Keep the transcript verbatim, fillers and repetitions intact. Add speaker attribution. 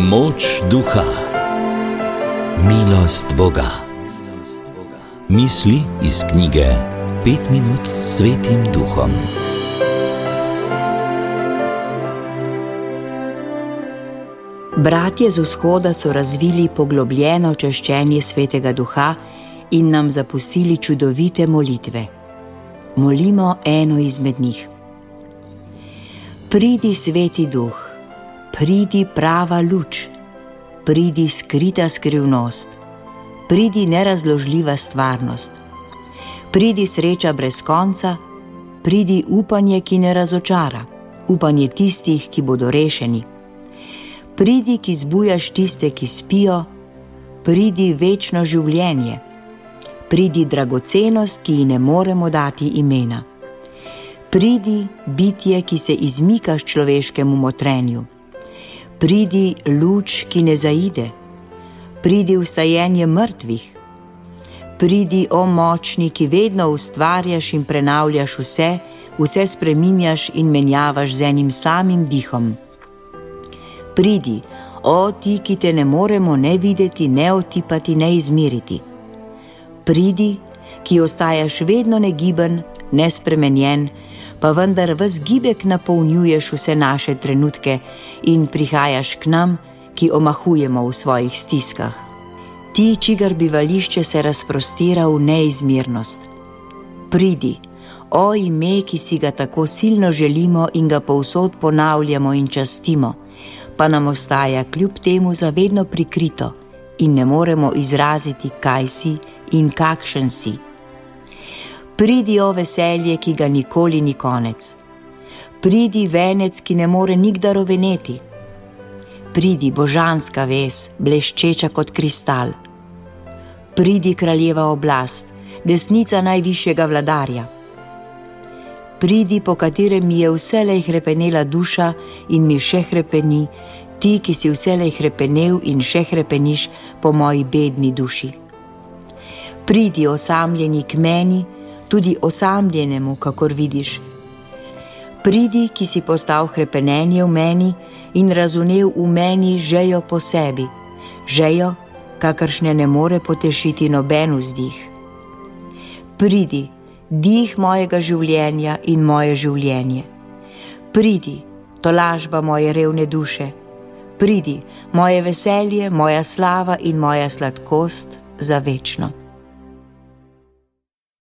Speaker 1: Moč duha, milost Boga. Misli iz knjige Pet minut s Svetim Duhom.
Speaker 2: Bratje z vzhoda so razvili poglobljeno čaščenje Svetega Duha in nam zapustili čudovite molitve. Molimo eno izmed njih. Pridi, Sveti Duh, pridi prava luč, pridi skrita skrivnost, pridi nerazložljiva stvarnost, pridi sreča brez konca, pridi upanje, ki ne razočara, upanje tistih, ki bodo rešeni. Pridi, ki zbujaš tiste, ki spijo, pridi večno življenje, pridi dragocenost, ki ji ne moremo dati imena. Pridi bitje, ki se izmikaš človeškemu motrenju. Pridi luč, ki ne zaide. Pridi vstajenje mrtvih. Pridi, o močni, ki vedno ustvarjaš in prenavljaš vse, vse spreminjaš in menjavaš z enim samim dihom. Pridi, o ti, ki te ne moremo ne videti, ne otipati, ne izmiriti. Pridi, ki ostajaš vedno negiben, nespremenjen, pa vendar ves gibek napolnjuješ vse naše trenutke in prihajaš k nam, ki omahujemo v svojih stiskah. Ti, čigar bivališče se razprostira v neizmernost. Pridi, o ime, ki si ga tako silno želimo in ga povsod ponavljamo in častimo, pa nam ostaja kljub temu zavedno prikrito in ne moremo izraziti, kaj si in kakšen si. Pridi, o veselje, ki ga nikoli ni konec. Pridi, venec, ki ne more nikdar oveneti. Pridi, božanska vez, bleščeča kot kristal. Pridi, kraljeva oblast, desnica najvišjega vladarja. Pridi, po katerem mi je vselej hrepenela duša in mi še hrepeni, ti, ki si vselej hrepenel in še hrepeniš po moji bedni duši. Pridi, osamljeni k meni, tudi osamljenemu, kakor vidiš. Pridi, ki si postal hrepenenje v meni in razumel v meni žejo po sebi, žejo, kakršne ne more potešiti noben vzdih. Pridi, dih mojega življenja in moje življenje. Pridi, tolažba moje revne duše. Pridi, moje veselje, moja slava in moja sladkost za večno.